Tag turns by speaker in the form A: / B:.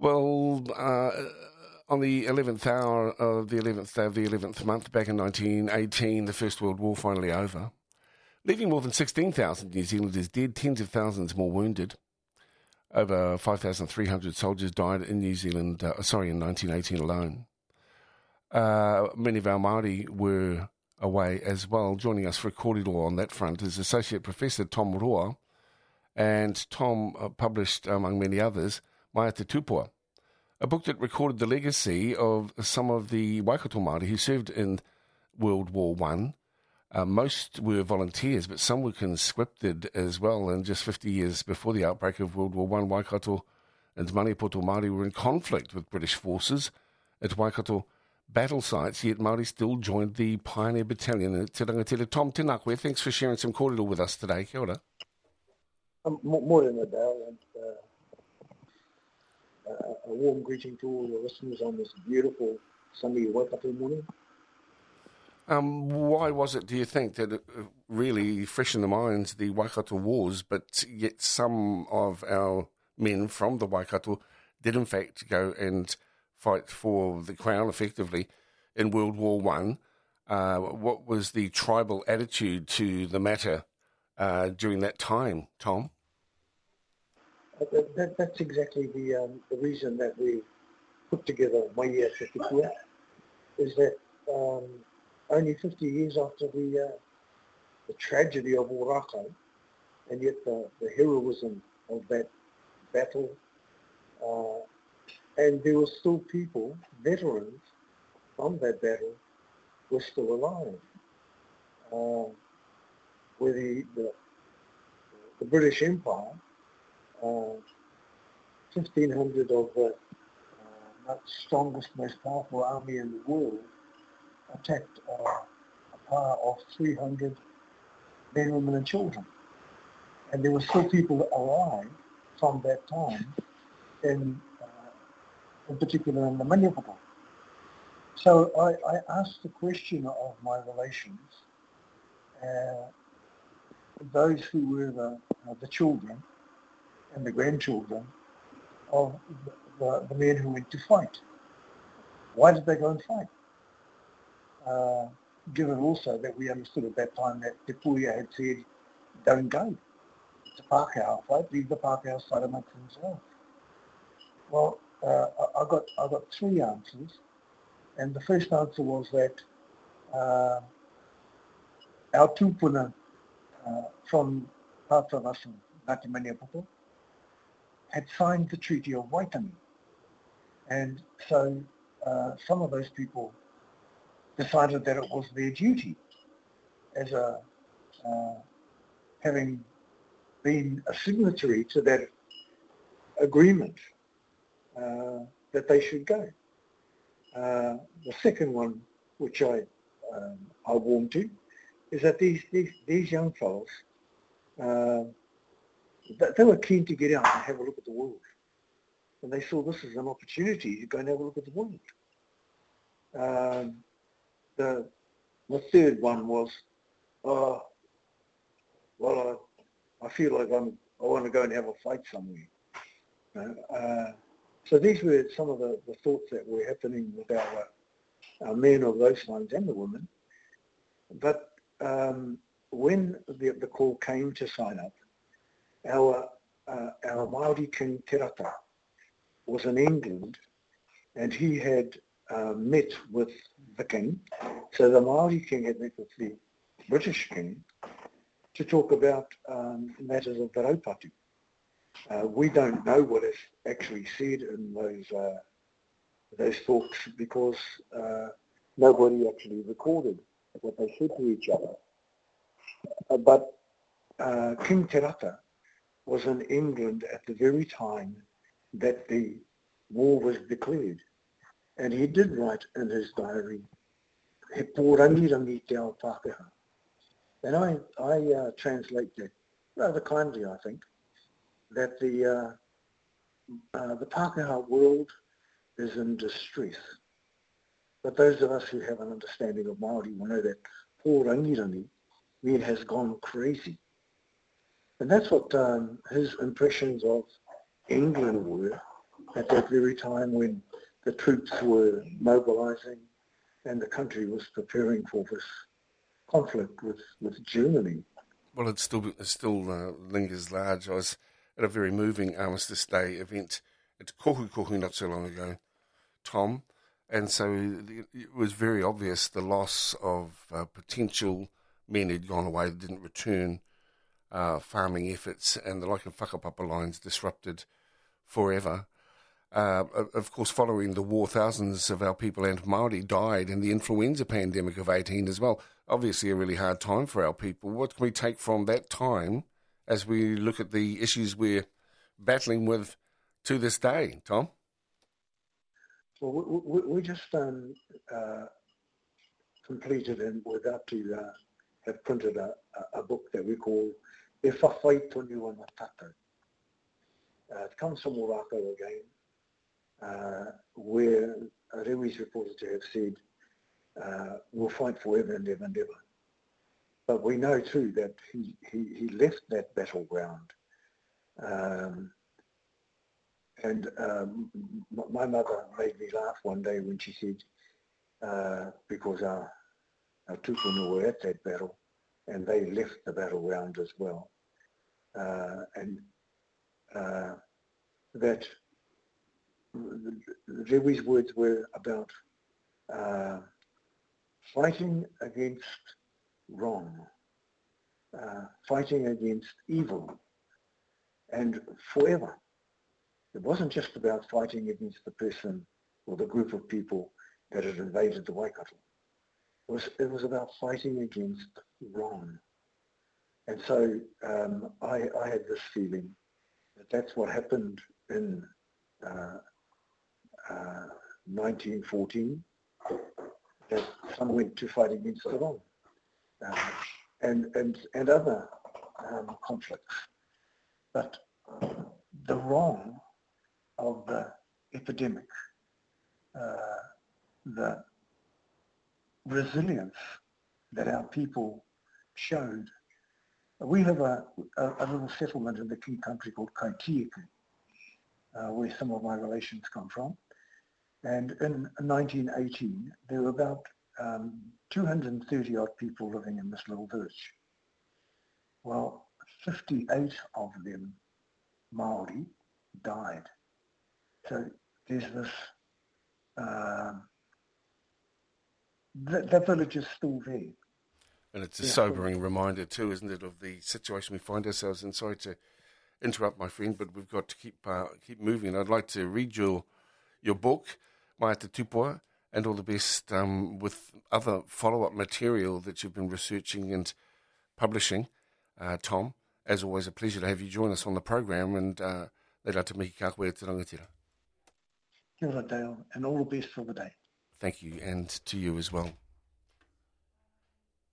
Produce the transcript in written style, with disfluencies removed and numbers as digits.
A: Well, on the 11th hour of the 11th day of the 11th month, back in 1918, the First World War finally over, leaving more than 16,000 New Zealanders dead, tens of thousands more wounded. Over 5,300 soldiers died in New Zealand, in 1918 alone. Many of our Māori were away as well. Joining us for a kōrero on that front is Associate Professor Tom Roa, and Tom published, among many others, Mai Te Tupua, a book that recorded the legacy of some of the Waikato Māori who served in World War One. Most were volunteers, but some were conscripted as well. And just 50 years before the outbreak of World War One, Waikato and Maniapoto Māori were in conflict with British forces at Waikato battle sites, yet Māori still joined the Pioneer Battalion at Te Rangatira. Tom, tēnā koe, thanks for sharing some kōrero with us today. Kia ora.
B: More than a bell, and a warm greeting to all your listeners on this beautiful sunny Waikato morning.
A: Why was it, do you think, that it really fresh in the minds the Waikato Wars, but yet some of our men from the Waikato did in fact go and fight for the Crown effectively in World War One? What was the tribal attitude to the matter during that time, Tom?
B: That's exactly the reason that we put together Mai Te Tupua, is that only 50 years after the tragedy of Ōrākau, and yet the heroism of that battle, and there were still people, veterans from that battle, were still alive. Where the British Empire, 1,500 of the strongest, most powerful army in the world, attacked a power of 300 men, women and children. And there were still people alive from that time, in particular in the Maniapoto. So I asked the question of my relations, those who were the children and the grandchildren of the men who went to fight. Why did they go and fight? Given also that we understood at that time that Te Puia had said, don't go. It's a Pākehā fight, leave the Pākehā fight amongst themselves. Well, I got three answers, and the first answer was that our tūpuna from parts of us in Ngāti Maniapoto had signed the Treaty of Waitangi, and so some of those people decided that it was their duty as having been a signatory to that agreement that they should go. The second one, which I warmed to, is that these young fellows, they were keen to get out and have a look at the world. And they saw this as an opportunity to go and have a look at the world. The third one was, I feel like I want to go and have a fight somewhere. So these were some of the thoughts that were happening with our men of those times and the women. But when the call came to sign up, our Māori King Te Rata was in England, and he had met with the king. So the Māori king had met with the British king to talk about matters of the raupatu. We don't know what is actually said in those talks because nobody actually recorded what they said to each other. But King Te Rata was in England at the very time that the war was declared. And he did write in his diary, He pōrangirangi te ao Pākehā. And I translate that rather kindly, I think, that the Pākehā world is in distress. But those of us who have an understanding of Māori will know that pōrangirangi means has gone crazy. And that's what his impressions of England were at that very time when the troops were mobilizing and the country was preparing for this conflict with Germany.
A: Well, it still lingers large. I was at a very moving Armistice Day event at Kohu not so long ago, Tom, and so it was very obvious the loss of potential men who'd gone away that didn't return, farming efforts, and the like of whakapapa lines disrupted forever. Of course, following the war, thousands of our people and Māori died in the influenza pandemic of 18 as well. Obviously a really hard time for our people. What can we take from that time as we look at the issues we're battling with to this day, Tom?
B: Well, we just completed and we're about to have printed a book that we call E Whawhai Tonu Ana Tātou. It comes from Morocco again, where Rewi's reported to have said, we'll fight forever and ever and ever. But we know too that he left that battleground. My mother made me laugh one day when she said, because our tupuna were at that battle and they left the battleground as well. That Rewi's words were about fighting against wrong, fighting against evil, and forever. It wasn't just about fighting against the person or the group of people that had invaded the Waikato. It was about fighting against wrong. And so I had this feeling that that's what happened in 1914, that some went to fight against the wrong, and other conflicts. But the wrong of the epidemic, the resilience that our people showed. We have a little settlement in the King country called Kaitiaku, where some of my relations come from. And in 1918, there were about 230 odd people living in this little village. Well, 58 of them, Māori, died. So there's this, that village is still there.
A: And it's a sobering reminder too, isn't it, of the situation we find ourselves in. Sorry to interrupt, my friend, but we've got to keep moving. I'd like to read your book, Mai Te Tupua, and all the best with other follow-up material that you've been researching and publishing. Tom, as always, a pleasure to have you join us on the program, and leira te mihi ka koe te rangatira.
B: Kia ora, Dale, and all the best for the day.
A: Thank you, and to you as well.